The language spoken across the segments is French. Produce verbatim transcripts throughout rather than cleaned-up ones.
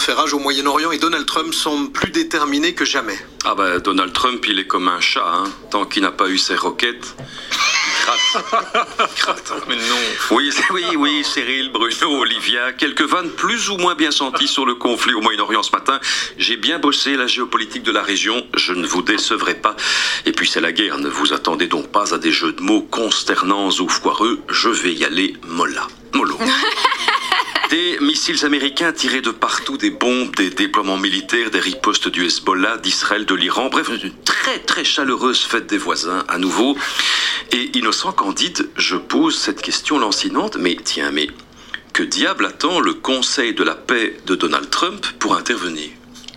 fait rage au Moyen-Orient et Donald Trump semble plus déterminé que jamais. Ah ben, Donald Trump, il est comme un chat, hein. Tant qu'il n'a pas eu ses roquettes, il gratte. Il gratte. Mais non. Oui, oui, oui, Cyril, Bruno, Olivia, quelques vannes plus ou moins bien senties sur le conflit au Moyen-Orient ce matin. J'ai bien bossé la géopolitique de la région, je ne vous décevrai pas. Et puis c'est la guerre, ne vous attendez donc pas à des jeux de mots consternants ou foireux, je vais y aller molla, mollo. Des missiles américains tirés de partout, des bombes, des déploiements militaires, des ripostes du Hezbollah, d'Israël, de l'Iran. Bref, une très très chaleureuse fête des voisins à nouveau. Et innocent Candide, je pose cette question lancinante, mais tiens, mais que diable attend le Conseil de la paix de Donald Trump pour intervenir?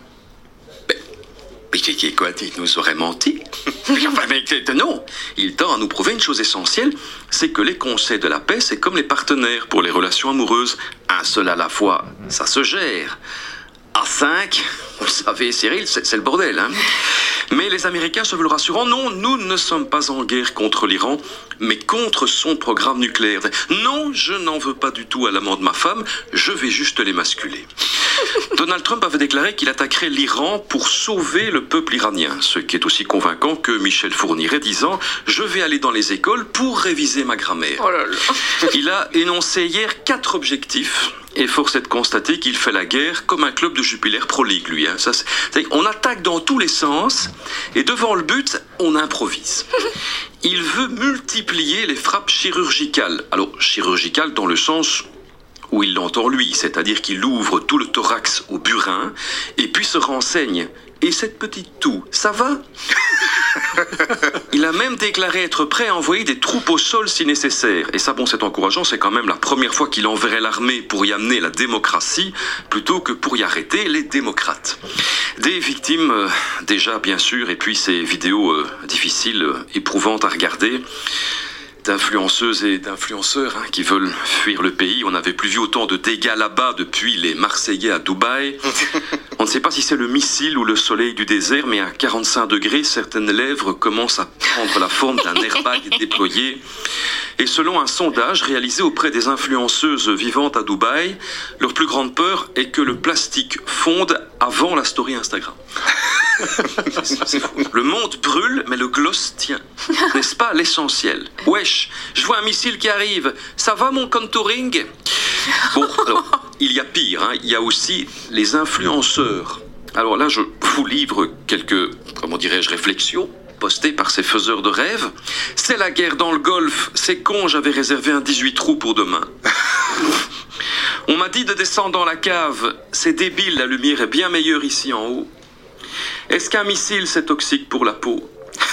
Mais qui quoi, il nous aurait menti? Enfin, mais non, il tend à nous prouver une chose essentielle, c'est que les conseils de la paix, c'est comme les partenaires pour les relations amoureuses. Un seul à la fois, ça se gère. À cinq, vous savez, Cyril, c'est, c'est le bordel, hein. Mais les Américains se veulent rassurants. Non, nous ne sommes pas en guerre contre l'Iran, mais contre son programme nucléaire. Non, je n'en veux pas du tout à l'amant de ma femme, je vais juste l'émasculer. Donald Trump avait déclaré qu'il attaquerait l'Iran pour sauver le peuple iranien, ce qui est aussi convaincant que Michel Fourniret disant « Je vais aller dans les écoles pour réviser ma grammaire Oh là là. ». Il a énoncé hier quatre objectifs. Et force est de constater qu'il fait la guerre comme un club de Jupiler Pro League, lui. Hein. Ça, c'est, c'est, on attaque dans tous les sens, et devant le but, on improvise. Il veut multiplier les frappes chirurgicales. Alors, chirurgicales dans le sens où il l'entend lui, c'est-à-dire qu'il ouvre tout le thorax au burin, et puis se renseigne. Et cette petite toux, ça va? Il a même déclaré être prêt à envoyer des troupes au sol si nécessaire. Et ça, bon, c'est encourageant, c'est quand même la première fois qu'il enverrait l'armée pour y amener la démocratie, plutôt que pour y arrêter les démocrates. Des victimes, euh, déjà, bien sûr, et puis ces vidéos euh, difficiles, euh, éprouvantes à regarder, d'influenceuses et d'influenceurs hein, qui veulent fuir le pays. On n'avait plus vu autant de dégâts là-bas depuis les Marseillais à Dubaï. On ne sait pas si c'est le missile ou le soleil du désert, mais à quarante-cinq degrés, certaines lèvres commencent à prendre la forme d'un airbag déployé. Et selon un sondage réalisé auprès des influenceuses vivantes à Dubaï, leur plus grande peur est que le plastique fonde avant la story Instagram. C'est, c'est fou. Le monde brûle, mais le gloss tient. N'est-ce pas l'essentiel? Wesh, je vois un missile qui arrive. Ça va mon contouring? Bon, alors, il y a pire, hein. Il y a aussi les influenceurs. Alors là, je vous livre quelques, comment dirais-je, réflexions postées par ces faiseurs de rêves. C'est la guerre dans le Golfe. C'est con, j'avais réservé un dix-huit trous pour demain. On m'a dit de descendre dans la cave. C'est débile, la lumière est bien meilleure ici en haut. Est-ce qu'un missile, c'est toxique pour la peau?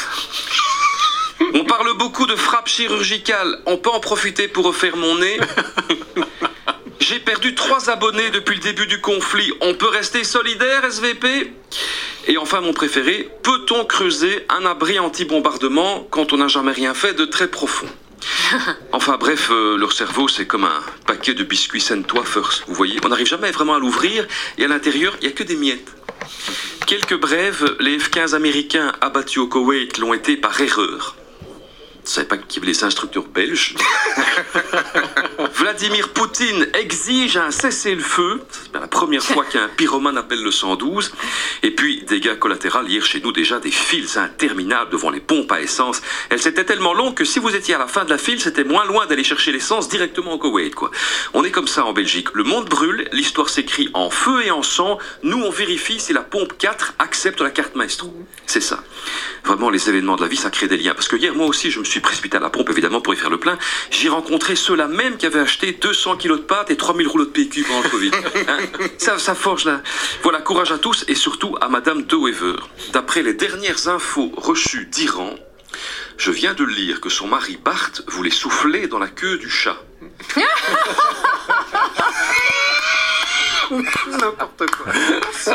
On parle beaucoup de frappe chirurgicale. On peut en profiter pour refaire mon nez? J'ai perdu trois abonnés depuis le début du conflit. On peut rester solidaire, S V P? Et enfin, mon préféré, peut-on creuser un abri anti-bombardement quand on n'a jamais rien fait de très profond? Enfin bref, euh, leur cerveau c'est comme un paquet de biscuits Centwafers, vous voyez. On n'arrive jamais vraiment à l'ouvrir et à l'intérieur, il n'y a que des miettes. Quelques brèves, les F quinze américains abattus au Koweït l'ont été par erreur. Je ne savais pas qu'il y avait des instructeurs belges. Vladimir Poutine exige un cessez-le-feu. C'est la première fois qu'un pyromane appelle le cent douze. Et puis, dégâts collatéraux, hier chez nous déjà des files interminables devant les pompes à essence. Elles étaient tellement longues que si vous étiez à la fin de la file, c'était moins loin d'aller chercher l'essence directement au Koweït, quoi. On est comme ça en Belgique. Le monde brûle, l'histoire s'écrit en feu et en sang. Nous, on vérifie si la pompe quatre accepte la carte maestro. C'est ça. Vraiment, les événements de la vie, ça crée des liens. Parce que hier, moi aussi, je me suis précipité à la pompe, évidemment, pour y faire le plein. J'ai rencontré ceux-là même qui avaient acheté deux cents kilos de pâtes et trois mille rouleaux de P Q pendant le Covid. Hein, ça, ça forge là. Voilà, courage à tous et surtout à Madame De Wever. D'après les dernières infos reçues d'Iran, je viens de lire que son mari Bart voulait souffler dans la queue du chat. N'importe quoi.